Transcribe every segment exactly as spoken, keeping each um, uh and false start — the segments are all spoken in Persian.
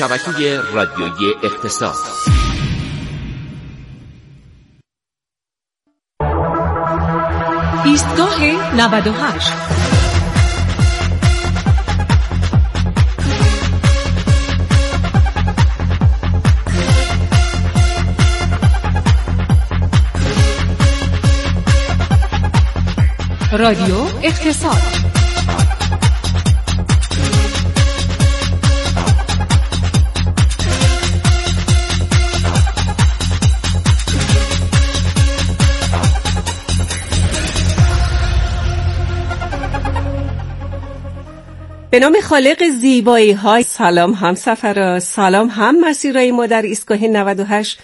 شبکه رادیویی اقتصاد. ایستگاه نود و هشت. رادیو اقتصاد. به نام خالق زیبایی های. سلام هم سفرها، سلام هم مسیرهای ما در ایستگاه نود و هشت.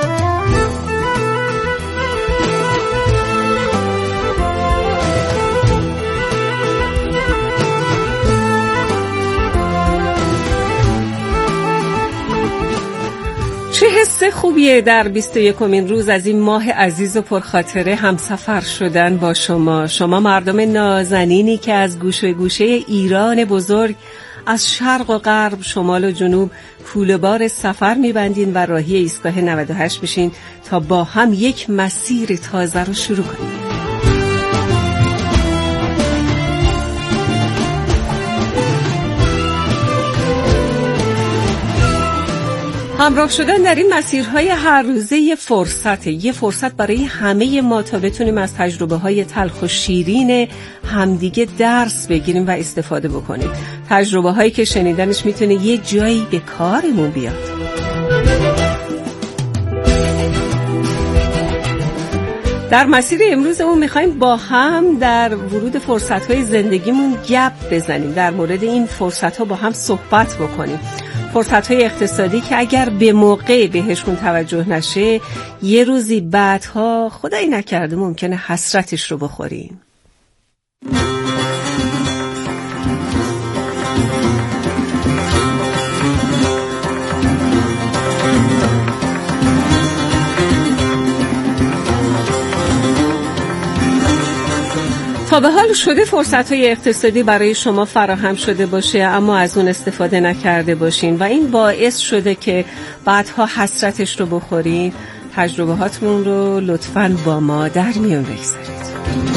چه حس خوبیه در بیست و یکمین روز از این ماه عزیز و پرخاطره همسفر شدن با شما. شما مردم نازنینی که از گوشه گوشه ایران بزرگ، از شرق و غرب، شمال و جنوب کوله بار سفر میبندین و راهی ایستگاه نود و هشت بشین تا با هم یک مسیر تازه رو شروع کنیم. همراه شدن در این مسیرهای هر روزه یه فرصته، یه فرصت برای همه ما تا بتونیم از تجربه های تلخ و شیرین همدیگه درس بگیریم و استفاده بکنیم. تجربه هایی که شنیدنش میتونه یه جایی به کارمون بیاد. در مسیر امروزمون میخوایم با هم در ورود فرصتهای زندگیمون گپ بزنیم، در مورد این فرصتها با هم صحبت بکنیم. فرصت‌های اقتصادی که اگر به موقع بهشون توجه نشه یه روزی بعدها خدایی نکرده ممکنه حسرتش رو بخوریم. تا به حال شده فرصت‌های اقتصادی برای شما فراهم شده باشه اما از اون استفاده نکرده باشین و این باعث شده که بعدها حسرتش رو بخورین. تجربه هاتون رو لطفاً با ما در میون بگذارید.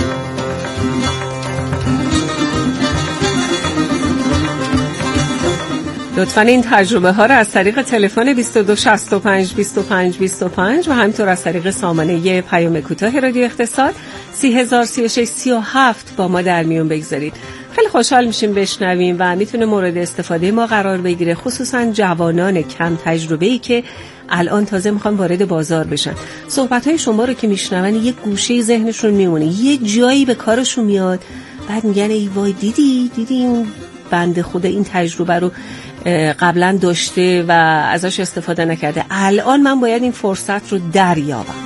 لطفاً این تجربه ها را از طریق تلفن بیست و دو شصت و پنج بیست و پنج بیست و پنج و همینطور از طریق سامانه پیام کوتاه رادیو اقتصاد سی هزار سی و شش سی و هفت با ما در میون بگذارید. خیلی خوشحال میشیم بشنویم و میتونه مورد استفاده ما قرار بگیره، خصوصا جوانان کم تجربه‌ای که الان تازه میخوان وارد بازار بشن. صحبت‌های شما رو که میشنون یه گوشه ذهنشون میمونه، یه جایی به کارشون میاد، بعد میگن ای وای دیدی دیدی اون بنده خدا این تجربه رو قبلا داشته و ازش استفاده نکرده، الان من باید این فرصت رو دریابم.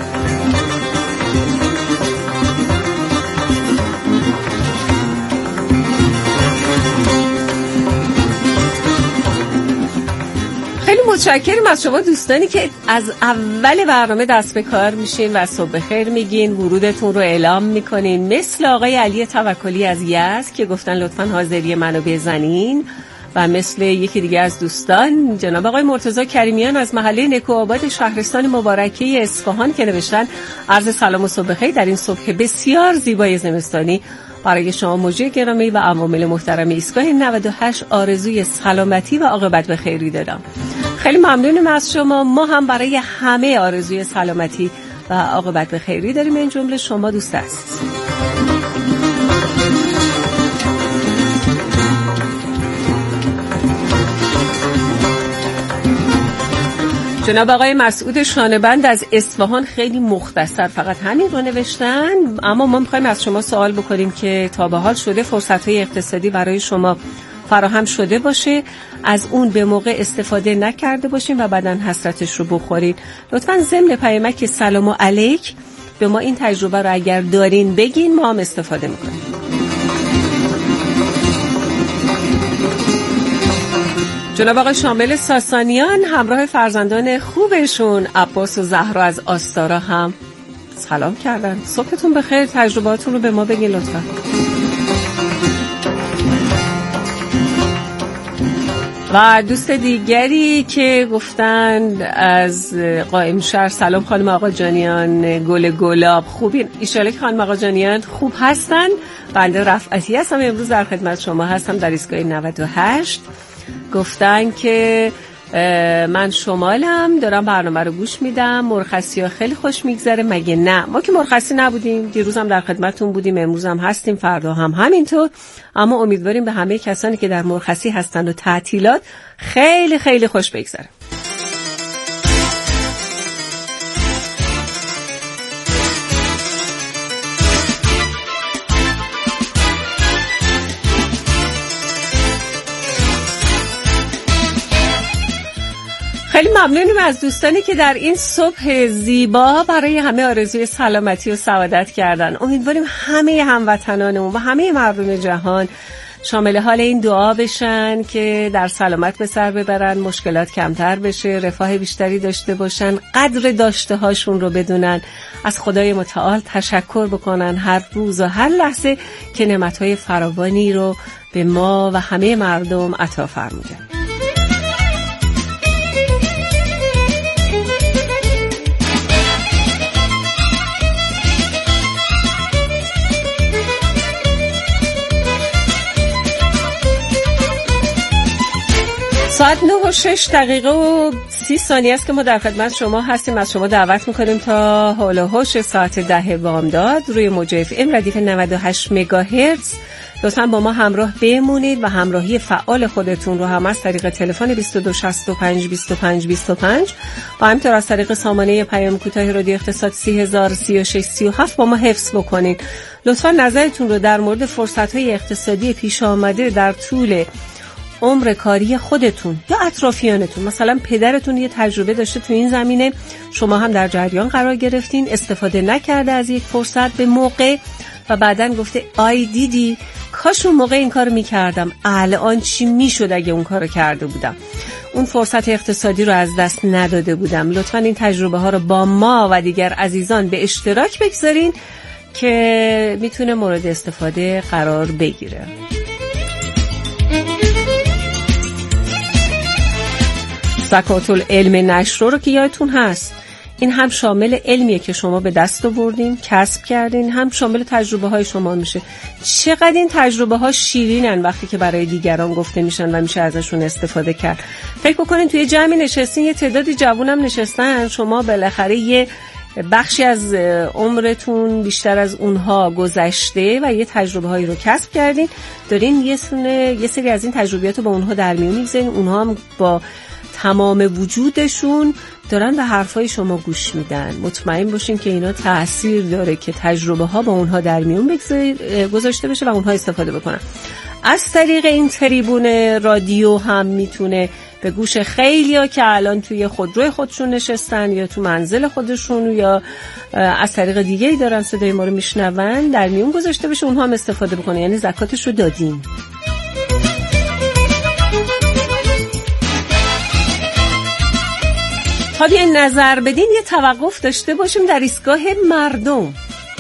خیلی متشکرم از شما دوستانی که از اول برنامه دست به کار میشین و صبح خیر میگین، ورودتون رو اعلام میکنین، مثل آقای علی توکلی از یزد که گفتن لطفاً حاضری منو بزنین، و مثل یکی دیگه از دوستان جناب آقای مرتضی کریمیان از محله نکوآباد شهرستان مبارکه اصفهان که نوشتن عرض سلام و صبح خیر در این صبح بسیار زیبای زمستانی برای شما مجری گرامی و عوامل محترم ایستگاه نود و هشت آرزوی سلامتی و عاقبت به خیری دارم. خیلی ممنونم از شما. ما هم برای همه آرزوی سلامتی و عاقبت به خیری داریم، این جمله شما دوست عزیز. جناب آقای مسعود شانه‌بند از اصفهان خیلی مختصر فقط همین رو نوشتن، اما ما می‌خوایم از شما سوال بکنیم که تا به حال شده فرصت‌های اقتصادی برای شما فراهم شده باشه، از اون به موقع استفاده نکرده باشین و بعداً حسرتش رو بخورید. لطفاً ضمن پیامک سلام علیک به ما این تجربه رو اگر دارین بگین، ما هم استفاده می‌کنیم. جناب آقای شامل ساسانیان همراه فرزندان خوبشون عباس و زهرا از آستارا هم سلام کردن. صبحتون بخیر، تجربهاتون رو به ما بگین لطفا. و دوست دیگری که گفتن از قائم شهر سلام خانم آقا جانیان، گل گلاب خوبین؟ ایشالا که خانم آقا جانیان خوب هستن. بنده رفعتی هستم، امروز در خدمت شما هستم در ایستگاه نود و هشت. گفتن که من شمالم، دارم برنامه رو گوش میدم، مرخصی ها خیلی خوش میگذره. مگه نه؟ ما که مرخصی نبودیم، دیروز هم در خدمتتون بودیم، امروز هم هستیم، فردا هم همینطور. اما امیدواریم به همه کسانی که در مرخصی هستن و تعطیلات خیلی خیلی خوش بگذره. خیلی ممنونیم از دوستانی که در این صبح زیبا برای همه آرزوی سلامتی و سعادت کردن. امیدواریم همه هموطنانمون و همه مردم جهان شامل حال این دعا بشن که در سلامت به سر ببرن، مشکلات کمتر بشه، رفاه بیشتری داشته باشن، قدر داشته هاشون رو بدونن، از خدای متعال تشکر بکنن هر روز و هر لحظه که نعمت‌های فراوانی رو به ما و همه مردم عطا فرموده. ساعت نه و شش دقیقه و سی ثانیه است که ما در خدمت شما هستیم. از شما دعوت میکنیم تا حول و حوش ساعت ده بامداد روی موج اف ام ردیف نود و هشت مگاهرتز لطفاً با ما همراه بمونید و همراهی فعال خودتون رو هم از طریق تلفن بیست و دو شصت و پنج بیست و پنج بیست و پنج و همینطور از طریق سامانه پیام کوتاه رادیو اقتصاد سی هزار و سی و شش سی و هفت با ما حفظ بکنید. لطفاً نظرتون رو در مورد فرصت‌های اقتصادی پیش آمده در طول عمر کاری خودتون یا اطرافیانتون، مثلا پدرتون یه تجربه داشته تو این زمینه، شما هم در جریان قرار گرفتین، استفاده نکرده از یک فرصت به موقع و بعدن گفته آی دیدی کاش اون موقع این کارو میکردم، الان چی میشد اگه اون کارو کرده بودم، اون فرصت اقتصادی رو از دست نداده بودم. لطفاً این تجربه ها رو با ما و دیگر عزیزان به اشتراک بگذارین که میتونه مورد استفاده قرار بگیره. زکات العلم نشر رو که یادتون هست، این هم شامل علمیه که شما به دست آوردین، کسب کردین، هم شامل تجربه های شما میشه. چقدر این تجربه ها شیرینن وقتی که برای دیگران گفته میشن و میشه ازشون استفاده کرد. فکر بکنین توی جمعی نشستین، یه تعدادی جوونم نشستن، شما بالاخره یه بخشی از عمرتون بیشتر از اونها گذشته و یه تجربه هایی رو کسب کردین، دارین یه سونه یه سری از این تجربیات رو با اونها در میون میگذارین، اونها هم با تمام وجودشون دارن به حرفای شما گوش میدن. مطمئن باشین که اینا تأثیر داره که تجربه ها با اونها در میون گذاشته بشه و اونها استفاده بکنن. از طریق این تریبون رادیو هم میتونه به گوش خیلیا که الان توی خودروی خودشون نشستن یا تو منزل خودشون یا از طریق دیگه‌ای دارن صدای ما رو میشنون در میون گذاشته بشه، اونها هم استفاده بکنن. یعنی زکاتش رو دادین. تا یه نظر بدین یه توقف داشته باشیم در ایستگاه مردم.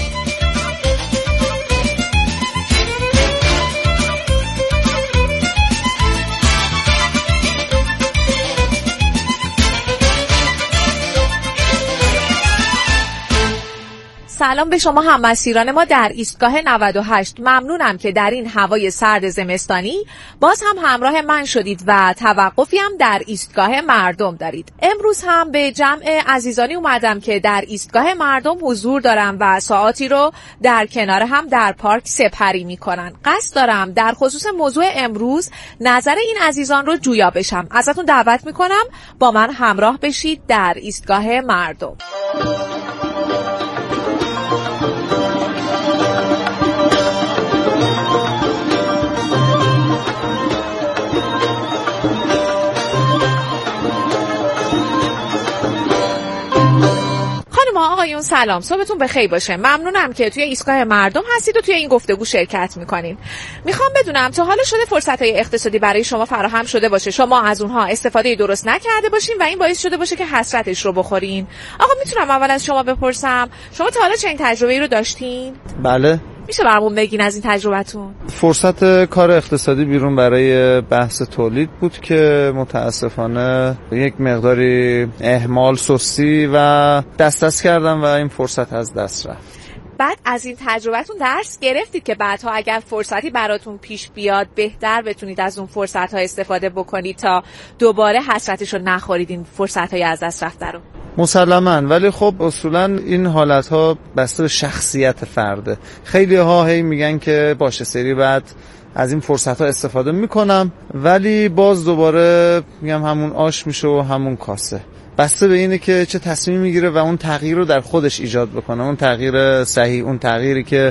سلام به شما هم‌مسیران ما در ایستگاه نود و هشت. ممنونم که در این هوای سرد زمستانی باز هم همراه من شدید و توقفی هم در ایستگاه مردم دارید. امروز هم به جمع عزیزانی اومدم که در ایستگاه مردم حضور دارم و ساعاتی رو در کنار هم در پارک سپری میکنن. قصد دارم در خصوص موضوع امروز نظر این عزیزان رو جویا بشم. ازتون دعوت میکنم با من همراه بشید در ایستگاه مردم. آقایون سلام، صبحتون بخیر باشه. ممنونم که توی ایستگاه مردم هستید و توی این گفتگو شرکت میکنین. میخوام بدونم تا حالا شده فرصت‌های اقتصادی برای شما فراهم شده باشه، شما از اونها استفاده درست نکرده باشین و این باعث شده باشه که حسرتش رو بخورین؟ آقا میتونم اول از شما بپرسم شما تا حالا چنین تجربه‌ای رو داشتین؟ بله. میشه برامون بگین از این تجربتون؟ فرصت کار اقتصادی بیرون برای بحث تولید بود که متاسفانه یک مقداری اهمال، سستی و دست دست کردم و این فرصت از دست رفت. بعد از این تجربتون درس گرفتید که بعدها اگر فرصتی براتون پیش بیاد بهتر بتونید از اون فرصت‌ها استفاده بکنید تا دوباره حسرتشو نخورید این فرصت‌های از دست رفته رو؟ مسلماً، ولی خب اصولاً این حالت‌ها بسته به شخصیت فرده. خیلی ها هی میگن که باشه سری بعد از این فرصت‌ها استفاده میکنم، ولی باز دوباره میگم همون آش میشه و همون کاسه. بسته به اینه که چه تصمیم میگیره و اون تغییر رو در خودش ایجاد بکنه، اون تغییر صحیح، اون تغییری که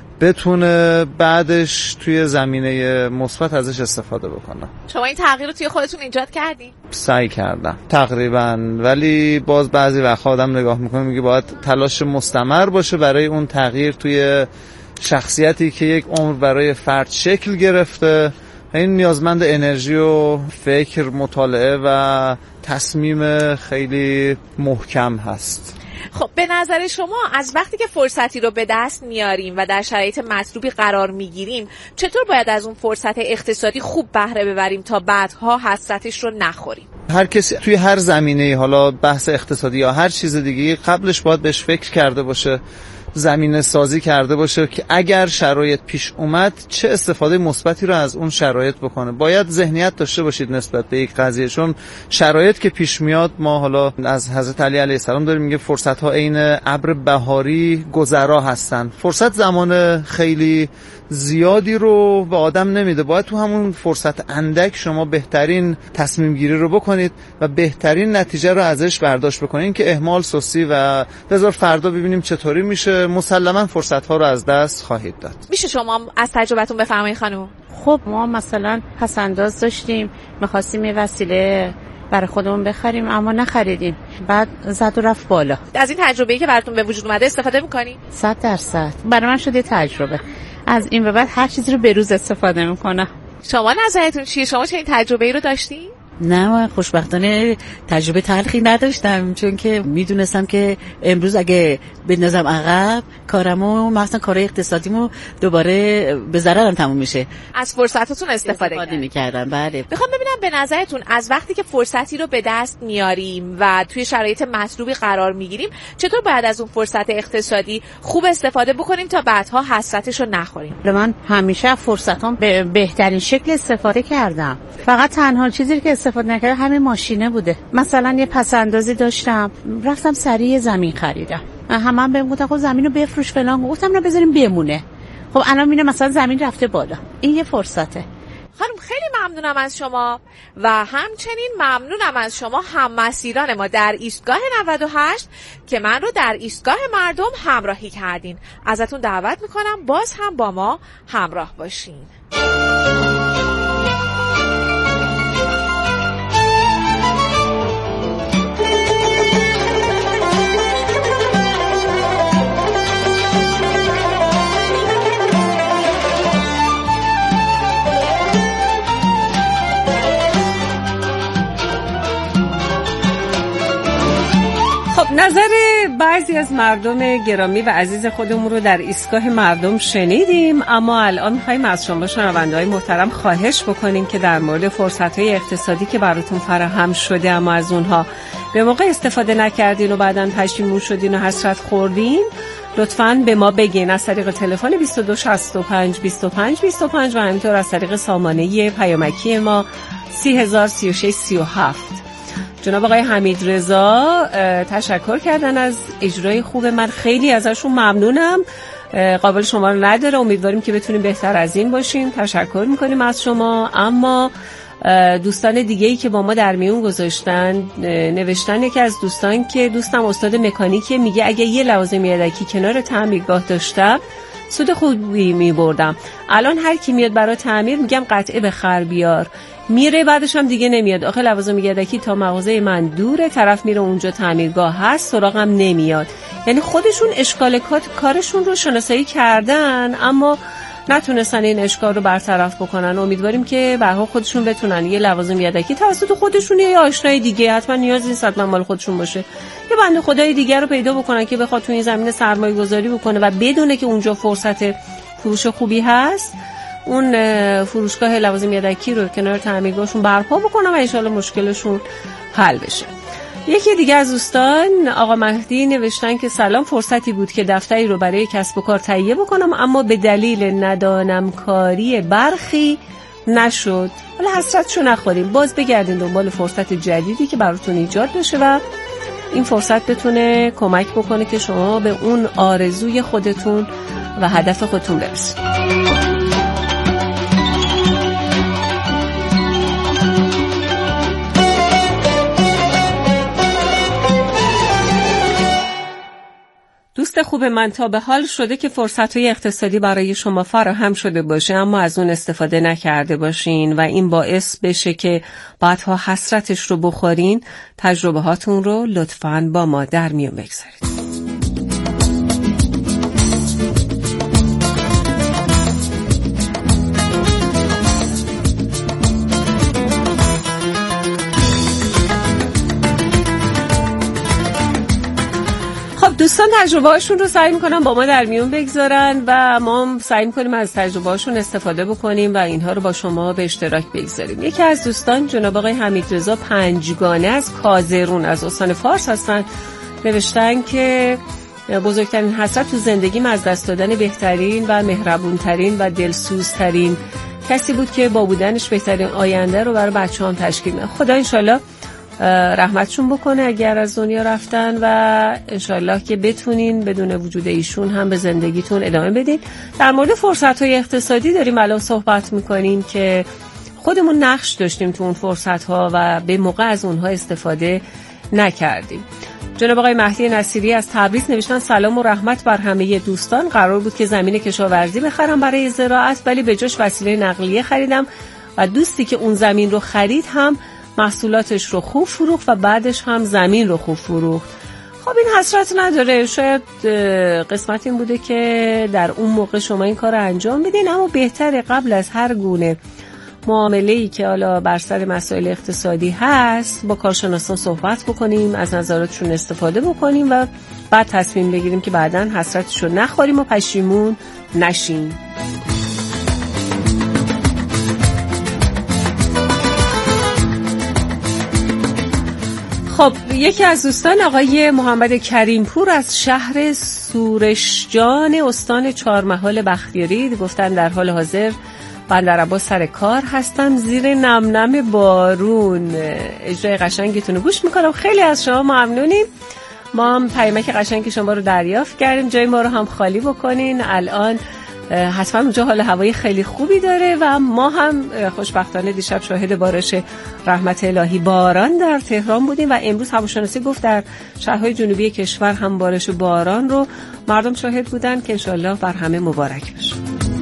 بتونه بعدش توی زمینه مثبت ازش استفاده بکنه. شما این تغییر رو توی خودتون ایجاد کردین؟ سعی کردم تقریبا، ولی باز بعضی وقت آدم نگاه میکنه میگه باید تلاش مستمر باشه برای اون تغییر توی شخصیتی که یک عمر برای فرد شکل گرفته. این نیازمند انرژی و فکر، مطالعه و تصمیم خیلی محکم هست. خب به نظر شما از وقتی که فرصتی رو به دست میاریم و در شرایط مطلوبی قرار میگیریم چطور باید از اون فرصت اقتصادی خوب بهره ببریم تا بعدها حسرتش رو نخوریم؟ هر کسی توی هر زمینه، حالا بحث اقتصادی یا هر چیز دیگه، قبلش باید بهش فکر کرده باشه، زمینه سازی کرده باشه که اگر شرایط پیش اومد چه استفاده مثبتی رو از اون شرایط بکنه. باید ذهنیت داشته باشید نسبت به یک قضیه، چون شرایط که پیش میاد، ما حالا از حضرت علی علیه السلام داریم میگه فرصت ها عین ابر بهاری گذرا هستن. فرصت زمان خیلی زیادی رو به آدم نمیده، باید تو همون فرصت اندک شما بهترین تصمیم گیری رو بکنید و بهترین نتیجه رو ازش برداشت بکنید که اهمال، سستی و بذار فردا ببینیم چطوری میشه، مسلما فرصت ها رو از دست خواهید داد. میشه شما از تجربتون بفرمایید خانم؟ خب ما مثلا پسنداز داشتیم، می‌خواستیم یه وسیله برای خودمون بخریم اما نخریدیم، بعد زد و رفت بالا. از این تجربه‌ای که براتون به وجود اومده استفاده می‌کنی؟ صد درصد برای من شده تجربه. از این به بعد هر چیزی رو به روز استفاده می‌کنم. شما نظرتون چیه؟ شما چه این تجربه‌ای رو داشتین؟ نه، من خوشبختانه تجربه تلخی نداشتم، چون که میدونستم که امروز اگه بندازم عقب کارمو، مثلا کار اقتصادیمو دوباره به ضررم تموم میشه. از فرصتاتون استفاده, استفاده میکردم. بله. میخوام ببینم به نظرتون از وقتی که فرصتی رو به دست میاریم و توی شرایط مطلوبی قرار میگیریم چطور باید از اون فرصت اقتصادی خوب استفاده بکنیم تا بعدها حسرتش رو نخوریم؟ من همیشه فرصتام به بهترین شکل استفاده کردم. فقط تنها چیزی که استفاده نکردم همین ماشینه بوده. مثلا یه پسندازی داشتم، رفتم سریع زمین خریدم. همه هم بهم گفتن خب زمینو بفروش فلان، گفتم نه بذاریم بمونه. خب الان میبینه مثلا زمین رفته بالا. این یه فرصته. خانم خیلی ممنونم از شما و همچنین ممنونم از شما هم‌مسیران ما در ایستگاه نود و هشت که من رو در ایستگاه مردم همراهی کردین. ازتون دعوت میکنم باز هم با ما همراه باشین. نظر بعضی از مردم گرامی و عزیز خودمون رو در ایستگاه مردم شنیدیم، اما الان می‌خوایم از شما شنونده‌های محترم خواهش بکنیم که در مورد فرصت‌های اقتصادی که براتون فراهم شده اما از اونها به موقع استفاده نکردین و بعداً پشیمون شدین و حسرت خوردین، لطفاً به ما بگین از طریق تلفن بیست و دو شصت و پنج بیست و پنج بیست و پنج و همینطور از طریق سامانه پیامکی ما سی هزار سی و شش سی و هفت. جناب آقای حمید رضا تشکر کردن از اجرای خوب من، خیلی ازشون ممنونم. قابل شما رو نداره، امیدواریم که بتونیم بهتر از این باشیم. تشکر میکنیم از شما. اما دوستان دیگه‌ای که با ما در میون گذاشتن نوشتن، یکی از دوستان که دوستم استاد مکانیکه میگه اگه یه لوازم یدکی کنار تعمیرگاه داشتم سود خوبی میبردم. الان هر کی میاد برای تعمیر میگم قطعه به خر بیار، میره بعدش هم دیگه نمیاد. آخه لوازم یدکی تا مغازه من دوره، طرف میره اونجا تعمیرگاه هست سراغم نمیاد. یعنی خودشون اشکالات کارشون رو شناسایی کردن اما نتونستن این اشکال رو برطرف بکنن. امیدواریم که به هر حال خودشون بتونن یه لوازم یدکی توسط خودشون یا آشنای دیگه، حتما نیاز نیست حتما مال خودشون باشه، یه بنده خدای دیگه رو پیدا بکنن که بخواد تو این زمینه سرمایه گذاری بکنه و بدونه که اونجا فرصت فروش خوبی هست اون فروشگاه لوازم یدکی رو کنار تعمیرگاهشون برپا بکنم و انشالله مشکلشون حل بشه. یکی دیگه از دوستان آقا مهدی نوشتن که سلام، فرصتی بود که دفتری رو برای کسب و کار تهیه بکنم اما به دلیل ندانم کاری برخی نشد. حالا حسرتشو نخوریم، باز بگردین دنبال فرصت جدیدی که براتون ایجاد بشه و این فرصت بتونه کمک بکنه که شما به اون آرزوی خودتون و هدف خودتون برسید. دوست خوب من، تا به حال شده که فرصت‌های اقتصادی برای شما فراهم شده باشه اما از اون استفاده نکرده باشین و این باعث بشه که بعدها حسرتش رو بخورین؟ تجربه هاتون رو لطفاً با ما در میون بگذارید. دوستان تجربه هاشون رو سعی میکنم با ما در میون بگذارن و ما سعی میکنیم از تجربه هاشون استفاده بکنیم و اینها رو با شما به اشتراک بگذاریم. یکی از دوستان جناب آقای حمیدرضا پنجگانه از کازرون از استان فارس هستن، نوشتن که بزرگترین حسرت تو زندگیم از دست دادن بهترین و مهربونترین و دلسوزترین کسی بود که با بودنش بهترین آینده رو برای بچه‌هام تشکیل میده. خدا انشالله رحمتشون بکنه اگر از دنیا رفتن و انشالله که بتونین بدون وجود ایشون هم به زندگیتون ادامه بدین. در مورد فرصت‌های اقتصادی داریم الان صحبت میکنیم که خودمون نقش داشتیم تو اون فرصت‌ها و به موقع از اونها استفاده نکردیم. جناب آقای مهدی نصیری از تبریز نوشتن سلام و رحمت بر همه دوستان. قرار بود که زمین کشاورزی بخرم برای زراعت ولی به جاش وسیله نقلیه خریدم و دوستی که اون زمین رو خرید هم محصولاتش رو خوب فروخت و بعدش هم زمین رو خوب فروخت. خب این حسرت نداره، شاید قسمت این بوده که در اون موقع شما این کار رو انجام بدین، اما بهتره قبل از هر گونه معامله‌ای که حالا بر سر مسائل اقتصادی هست با کارشناسان صحبت بکنیم، از نظراتشون استفاده بکنیم و بعد تصمیم بگیریم که بعداً حسرتش رو نخوریم و پشیمون نشیم. خب یکی از دوستان آقای محمد کریمپور از شهر سورشجان استان چهارمحال بختیاری گفتن در حال حاضر بندر عباس سر کار هستم، زیر نم نم بارون اجرای قشنگتون رو گوش میکنم. خیلی از شما ممنونیم، ما هم پیامک قشنگ شما رو دریافت کردیم، جای ما رو هم خالی بکنین. الان حتما اونجا حال هوایی خیلی خوبی داره و ما هم خوشبختانه دیشب شاهد بارش رحمت الهی باران در تهران بودیم و امروز هواشناسی گفت در شهرهای جنوبی کشور هم بارش باران رو مردم شاهد بودن که انشالله بر همه مبارک بشه.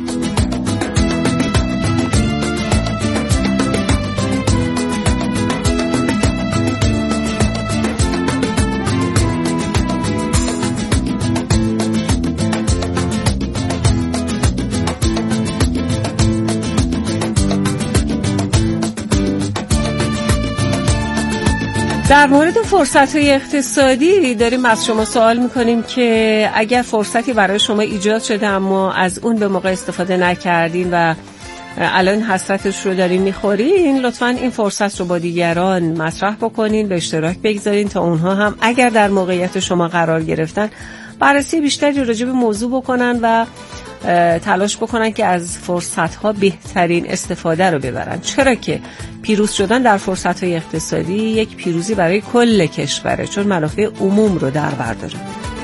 در مورد فرصت‌های اقتصادی داریم از شما سوال می‌کنیم که اگر فرصتی برای شما ایجاد شده اما از اون به موقع استفاده نکردین و الان حسرتش رو دارین می‌خورین، لطفاً این فرصت رو با دیگران مطرح بکنین، به اشتراک بگذارین تا اونها هم اگر در موقعیت شما قرار گرفتن بررسی بیشتری راجع به موضوع بکنن و تلاش بکنن که از فرصت‌ها بهترین استفاده رو ببرن، چرا که پیروز شدن در فرصت‌های اقتصادی یک پیروزی برای کل کشوره، چون منافع عموم رو در بر داره.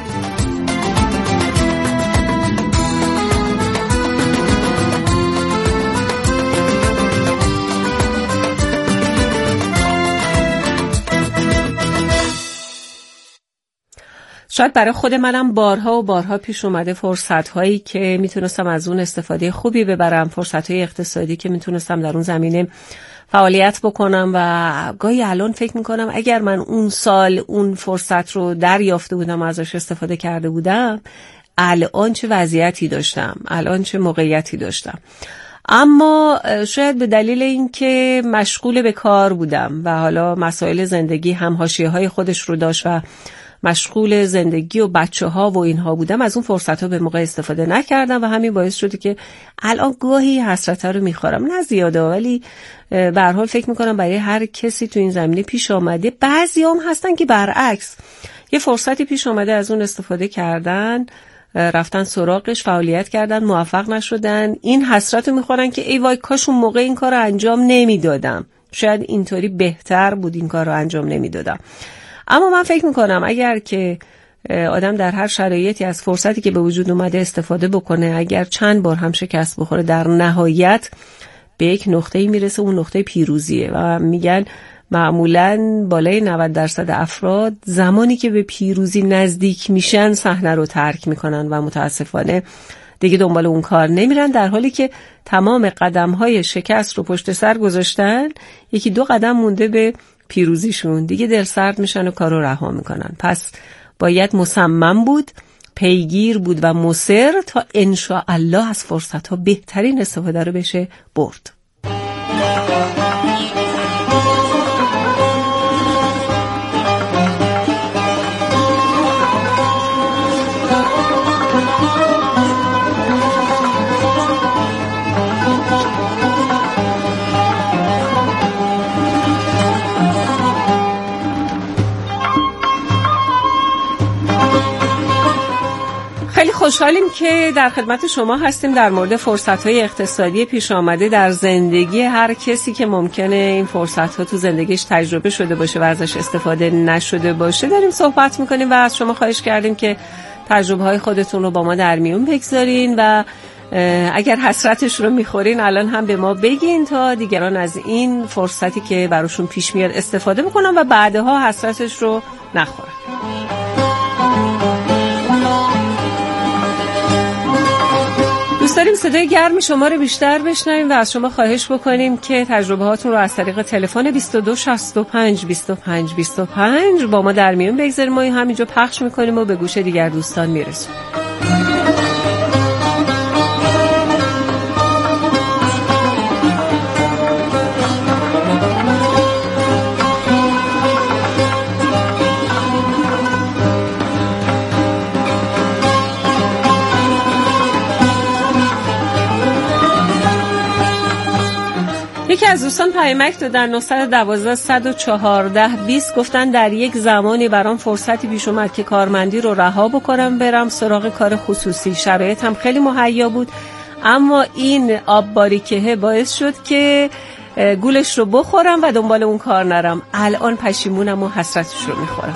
شاید برای خود منم بارها و بارها پیش اومده فرصت‌هایی که میتونستم از اون استفاده خوبی ببرم، فرصت‌های اقتصادی که میتونستم در اون زمینه فعالیت بکنم و گاهی الان فکر میکنم اگر من اون سال اون فرصت رو دریافته بودم و ازش استفاده کرده بودم الان چه وضعیتی داشتم، الان چه موقعیتی داشتم. اما شاید به دلیل اینکه مشغول به کار بودم و حالا مسائل زندگی هم حاشیه‌های خودش رو داشت و مشغول زندگی و بچه ها و اینها بودم از اون فرصت ها به موقع استفاده نکردم و همین باعث شده که الان گاهی حسرت ها رو میخورم، نه زیاده ولی به هر حال فکر میکنم برای هر کسی تو این زمینه پیش آمده. بعضی هم هستن که برعکس یه فرصتی پیش آمده از اون استفاده کردن، رفتن سراغش، فعالیت کردن، موفق نشدن، این حسرت رو میخورن که ای وای کاش اون موقع این کار رو انجام نمیدادم، شاید اینطوری بهتر بود این کار رو انجام نمیدادم. اما من فکر میکنم اگر که آدم در هر شرایطی از فرصتی که به وجود اومده استفاده بکنه، اگر چند بار هم شکست بخوره، در نهایت به یک نقطه‌ای میرسه، اون نقطه پیروزیه و میگن معمولاً بالای نود درصد افراد زمانی که به پیروزی نزدیک میشن صحنه رو ترک میکنن و متاسفانه دیگه دنبال اون کار نمیرن، در حالی که تمام قدم‌های شکست رو پشت سر گذاشتن، یکی دو قدم مونده به پیروزیشون، دیگه دل سرد میشن و کار رو رها میکنن. پس باید مصمم بود، پیگیر بود و مصر تا انشاءالله از فرصت‌ها بهترین استفاده رو بشه برد. خیلی خوشحالیم که در خدمت شما هستیم در مورد فرصت‌های اقتصادی پیش آمده در زندگی هر کسی که ممکنه این فرصت‌ها تو زندگیش تجربه شده باشه و ازش استفاده نشده باشه داریم صحبت می‌کنیم و از شما خواهش کردیم که تجربه‌های خودتون رو با ما در میون بگذارین و اگر حسرتش رو می‌خورین الان هم به ما بگین تا دیگران از این فرصتی که براشون پیش میاد استفاده بکنن و بعدها حسرتش رو نخورن. دوست داریم صدای گرم شما رو بیشتر بشنویم و از شما خواهش بکنیم که تجربه هاتون رو از طریق تلفن بیست و دو شصت و پنج بیست و پنج بیست و پنج با ما در میون بگذاریم. ما همینجا پخش میکنیم و به گوش دیگر دوستان میرسیم. یکی از دوستان پیامک دادن نه یک دو صد و چهارده بیست گفتن در یک زمانی برام فرصتی پیش اومد که کارمندی رو رها بکنم برم سراغ کار خصوصی. شرایط هم خیلی مهیا بود اما این آب باریکه باعث شد که گولش رو بخورم و دنبال اون کار نرم. الان پشیمونم و حسرتش رو میخورم.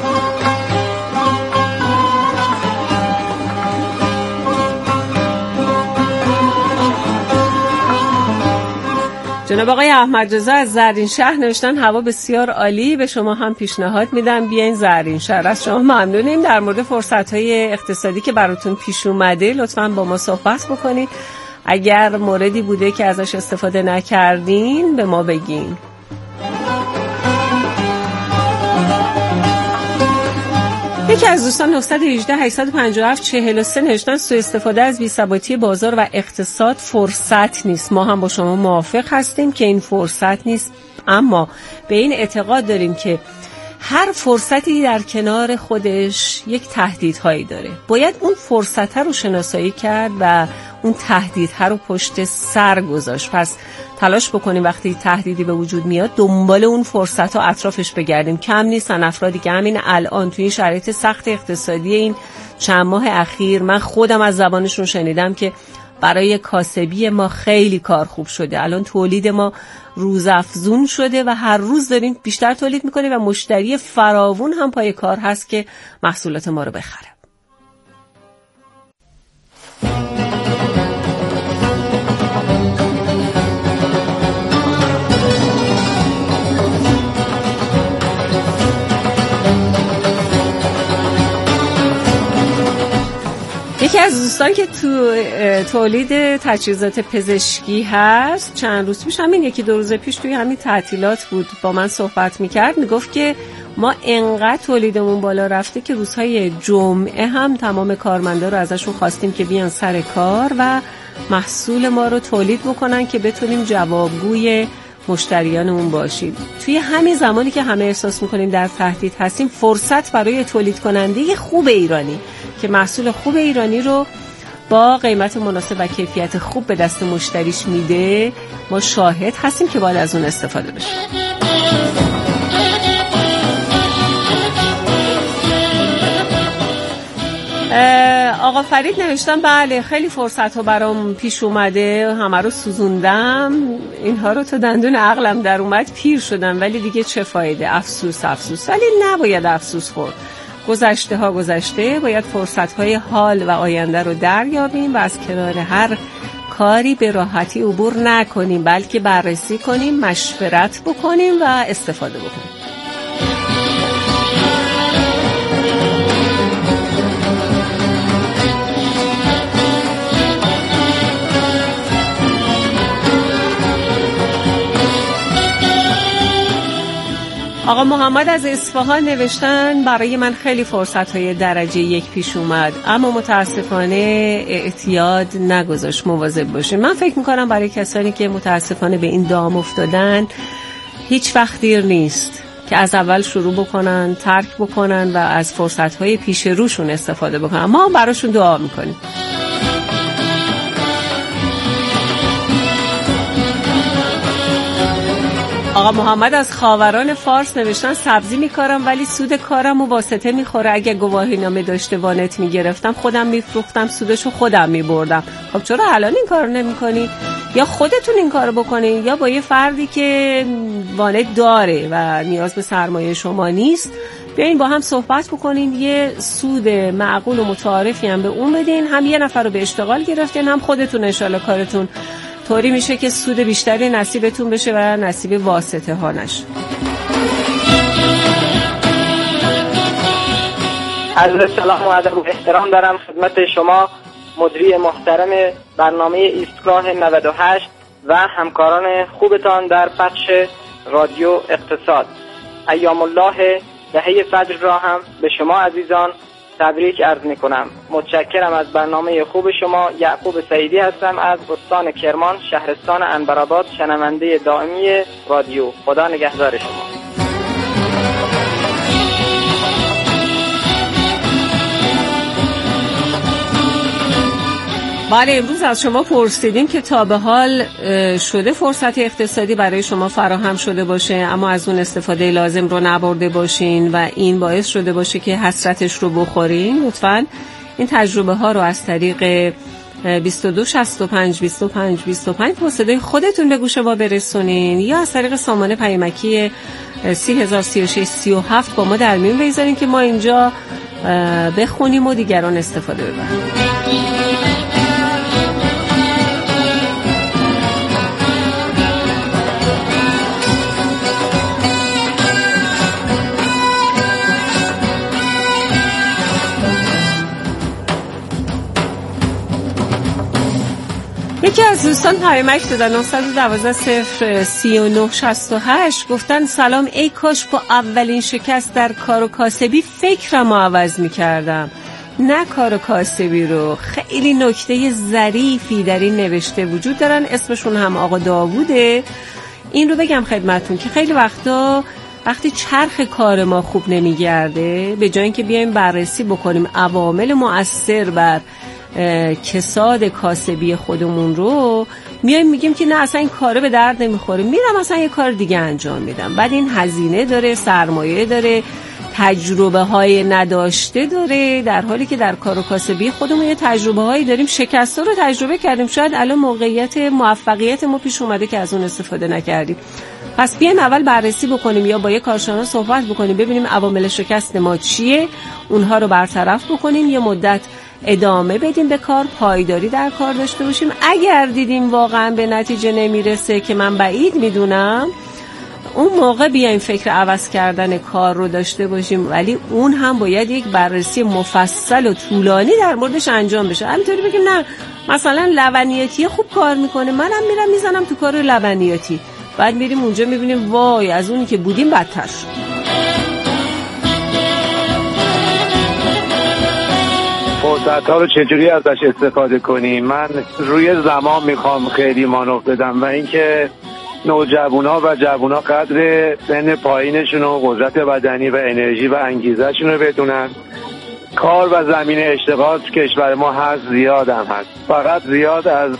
جناب آقای احمد رضا از زرین شهر نوشتن هوا بسیار عالی، به شما هم پیشنهاد میدم بیاین زرین شهر. از شما ممنونیم. در مورد فرصت‌های اقتصادی که براتون پیش اومده لطفاً با ما صحبت بکنید. اگر موردی بوده که ازش استفاده نکردین به ما بگین. یکی از دوستان نه یک هشت هشت پنج هفت چهل و سه نوشتن سوء استفاده از بی‌ثباتی بازار و اقتصاد فرصت نیست. ما هم با شما موافق هستیم که این فرصت نیست، اما به این اعتقاد داریم که هر فرصتی در کنار خودش یک تهدیدهایی داره. باید اون فرصت رو شناسایی کرد و اون تهدیدها رو پشت سر گذاشت. پس تلاش بکنیم وقتی تهدیدی به وجود میاد دنبال اون فرصت و اطرافش بگردیم. کم نیستن افرادی که همین الان توی این شرایط سخت اقتصادی این چند ماه اخیر من خودم از زبانشون شنیدم که برای کاسبی ما خیلی کار خوب شده، الان تولید ما روزافزون شده و هر روز داریم بیشتر تولید میکنیم و مشتری فراوون هم پای کار هست که محصولات ما رو بخره. یکی از دوستان که تو تولید تجهیزات پزشکی هست چند روز پیش، همین یکی دو روز پیش توی همین تعطیلات بود، با من صحبت میکرد. میگفت که ما انقدر تولیدمون بالا رفته که روزهای جمعه هم تمام کارمندا رو ازشون خواستیم که بیان سر کار و محصول ما رو تولید بکنن که بتونیم جوابگوی مشتریانمون باشیم. توی همین زمانی که همه احساس میکنیم در تهدید هستیم، فرصت برای تولید کننده خوب ایرانی که محصول خوب ایرانی رو با قیمت مناسب و کیفیت خوب به دست مشتریش میده، ما شاهد هستیم که باید از اون استفاده بشه. آقا فرید نوشتم بله خیلی فرصت ها برام پیش اومده، همه رو سوزوندم، اینها رو تو دندون عقلم در اومد، پیر شدم، ولی دیگه چه فایده، افسوس افسوس. ولی نباید افسوس خورد، گذشته ها گذشته، باید فرصت های حال و آینده رو دریابیم و از کنار هر کاری به راحتی عبور نکنیم، بلکه بررسی کنیم، مشورت بکنیم و استفاده بکنیم. آقا محمد از اصفهان نوشتن برای من خیلی فرصت‌های درجه یک پیش اومد، اما متاسفانه اعتیاد نگذاشت مواظب باشه. من فکر میکنم برای کسانی که متاسفانه به این دام افتادن هیچ وقت دیر نیست که از اول شروع بکنن، ترک بکنن و از فرصت‌های پیش روشون استفاده بکنن. ما براشون دعا میکنیم. آقا محمد از خاوران فارس نوشتن سبزی میکارم ولی سود کارم و واسطه میخوره، اگه گواهی نامه داشته وانت میگرفتم خودم میفروختم، سودشو خودم میبردم. خب چرا الان این کار نمیکنید؟ یا خودتون این کارو بکنید یا با یه فردی که وانت داره و نیاز به سرمایه شما نیست بیاین با هم صحبت بکنین، یه سود معقول و متعارفی هم به اون بدین، هم یه نفر رو به اشتغال گرفتین، هم خودتون انشالله کارتون طوری میشه که سود بیشتری نصیبتون بشه و نصیب واسطه ها نشه. عرض سلام و ادب و احترام دارم خدمت شما مدیری محترم برنامه ایستگاه نود و هشت و همکاران خوبتان در بخش رادیو اقتصاد. ایام الله دهه فجر را هم به شما عزیزان تبریک عرض می کنم. متشکرم از برنامه خوب شما. یعقوب سعیدی هستم از استان کرمان، شهرستان عنبرآباد، شنونده دائمی رادیو. خدا نگهدار شما. بله، امروز از شما پرسیدیم که تا به حال شده فرصت اقتصادی برای شما فراهم شده باشه اما از اون استفاده لازم رو نبرده باشین و این باعث شده باشه که حسرتش رو بخورین. لطفاً این تجربه ها رو از طریق بیست و دو شصت و پنج بیست و پنج بیست و پنج با صدای خودتون به گوش ما برسونین یا از طریق سامانه پیامکی سی هزار سی و شش سی و هفت با ما در میون بگذارین که ما اینجا بخونیم و دیگران استفاده ببرن. یکی از دوستان پیامک دادن نه یک دو صفر سه نه شش هشت گفتن سلام، ای کاش با اولین شکست در کار و کاسبی فکرم رو عوض می کردم، نه کار و کاسبی رو. خیلی نکته ظریفی در این نوشته وجود دارن، اسمشون هم آقا داووده. این رو بگم خدمتون که خیلی وقتا وقتی چرخ کار ما خوب نمیگرده، به جای اینکه بیایم بررسی بکنیم عوامل مؤثر بر کساد کاسبی خودمون رو، میایم میگیم که نه اصلا این کاره به درد نمیخوره، میرم اصلا یه کار دیگه انجام میدم. بعد این هزینه داره، سرمایه داره، تجربه های نداشته داره، در حالی که در کار و کاسبی خودمون یه تجربه هایی داریم، شکست رو تجربه کردیم، شاید الان موقعیت موفقیت ما پیش اومده که از اون استفاده نکردیم. پس بیایم اول بررسی بکنیم یا با یه کارشناس صحبت بکنیم، ببینیم عوامل شکست ما چیه، اونها رو برطرف بکنیم، یه مدت ادامه بدیم به کار، پایداری در کار داشته باشیم. اگر دیدیم واقعا به نتیجه نمیرسه که من بعید میدونم، اون موقع بیایم فکر عوض کردن کار رو داشته باشیم، ولی اون هم باید یک بررسی مفصل و طولانی در موردش انجام بشه. همینطوری بگیم نه مثلا لبنیاتی خوب کار میکنه، منم میرم میزنم تو کار لبنیاتی، بعد میریم اونجا میبینیم وای از اونی که بودیم بدتر شد. فرصت ها رو چجوری ازش استفاده کنیم؟ من روی زمان میخوام خیلی مانور بدم و اینکه نوجوونا و جوونا قدر سن پایینشون و قدرت بدنی و انرژی و انگیزهشون رو بدونن. کار و زمین اشتغال تو کشور ما هست، زیاد هم هست، فقط زیاد از